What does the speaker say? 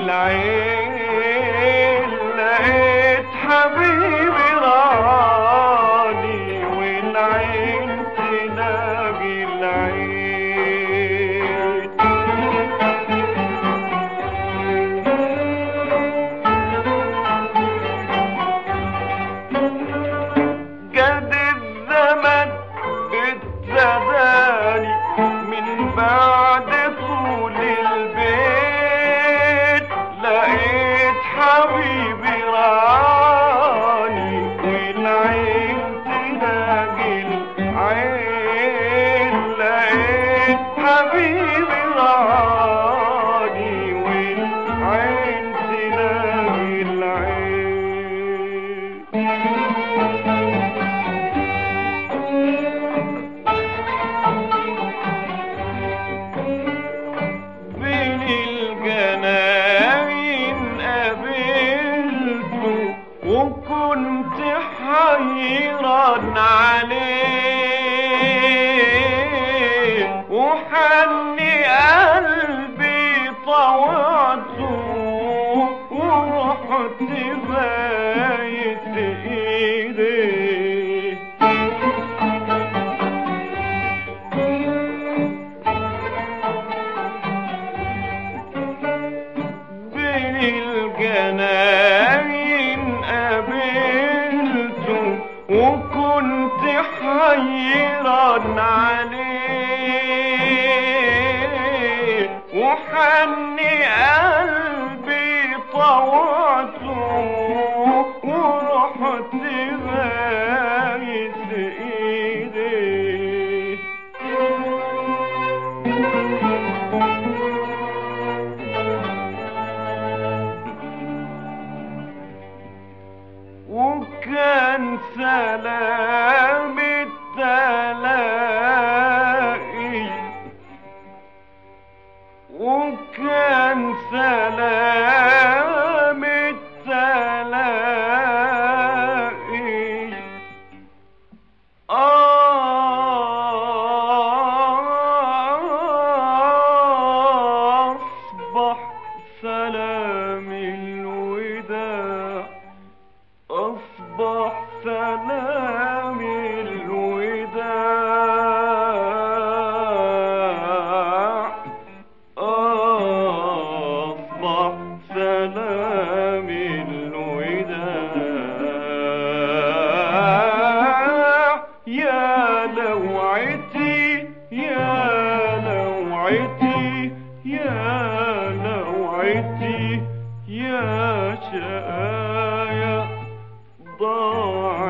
العين لقيت حبيبي راني، والعين تلاقي العين. جد الزمن ابتداني من بعد طول البيت، لقيت حبيبي راني، والعين تلاقي العين. لقيت حبيبي راني، والعين تلاقي العين. بين الجناين قابلته وكنت حيران عليه، وحني قلبي طوعته ورحت بايت ايديه. بين الجناين قابلته وكنت حيران عليه، وحني قلبي طوعته ورحت بايت ايديه. وكان سلام التلاقي، وكان سلام التلاقي أصبح سلام الوداع، أصبح سلام الوداع، أصبح سلام الوداع. يا لوعتي يا لوعتي يا لوعتي يا شقايا ضاع